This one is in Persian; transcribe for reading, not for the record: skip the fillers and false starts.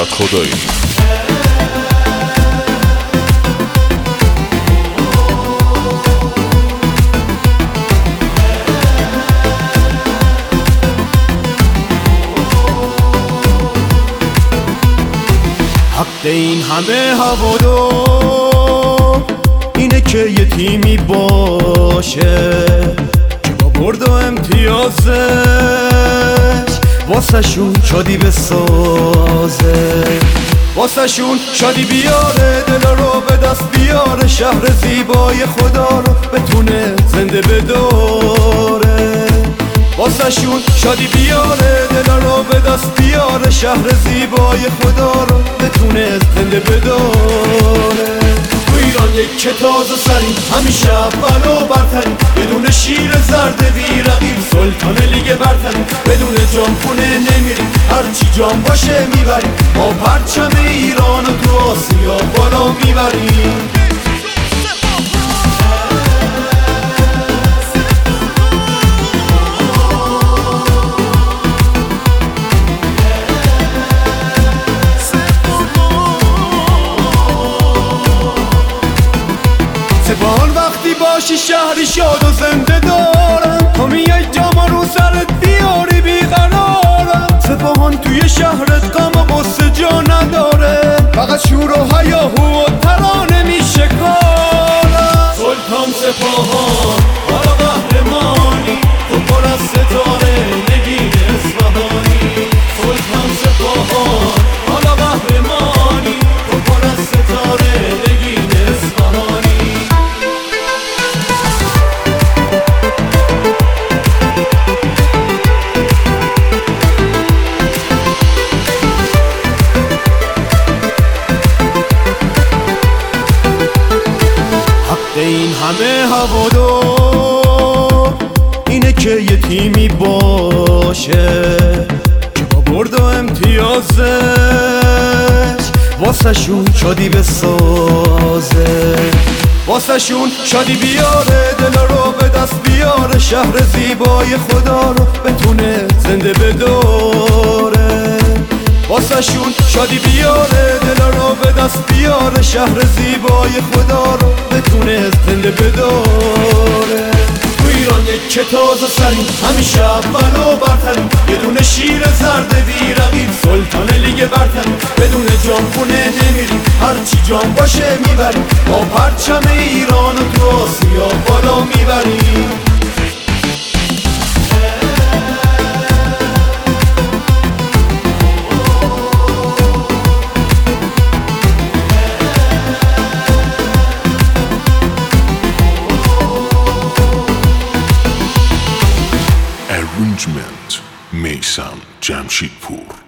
خدایی. حق این همه هوادار اینه که یه تیمی باشه که با برد و امتیازش واسه شون شادی بسازه، واسه شون شادی بیاره، دل رو به دست بیاره، شهر زیبای خدا رو بتونه زنده بداره. واسه شون شادی بیاره، دل رو به دست بیاره، شهر زیبای خدا رو بتونه زنده بداره. تو ایران یک که تازه سری همیشه اول و برتری، بدون شیر زرد بی رقیب سلطان لیگ برتری، بدون جام خونه نمیری، هرچی جام باشه میبری، ما پرچم ایران رو تو آسیا بالا میبریم. سپاهان وقتی باشی شهری شاد و زنده دارم، تا میای جام رو سرت بیاری بیقرارم. سپاهان توی شهرت غم و غصه جا نداره، فقط شور و هیاهو و ترانه میشه کارم. سلطان سپاهان حالا قهرمانی، تو پر از ستاره نگین اصفهانی. سلطان سپاهان حالا قهرمانی، تو پر از ستاره نگین اصفهانی. این همه هوادار اینه که یه تیمی باشه که با برد و امتیازش واسه شون شادی بسازه، واسه شون شادی بیاره، دل رو به دست بیاره، شهر زیبای خدا رو بتونه زنده بداره. واسه شون شادی بیاره، دل رو به دست بیاره، شهر زیبای خدا رو بتونه زنده بداره. تو ایران یک که تازه سری همیشه اول و برتری، یه دونه شیر زرد بی رقیب سلطان لیگ برتری، بدون جام خونه نمیری، هرچی جام باشه میبری، با پرچم ایران و تو آسیا بالا میبری. Arrangement میثم جمشیدپور.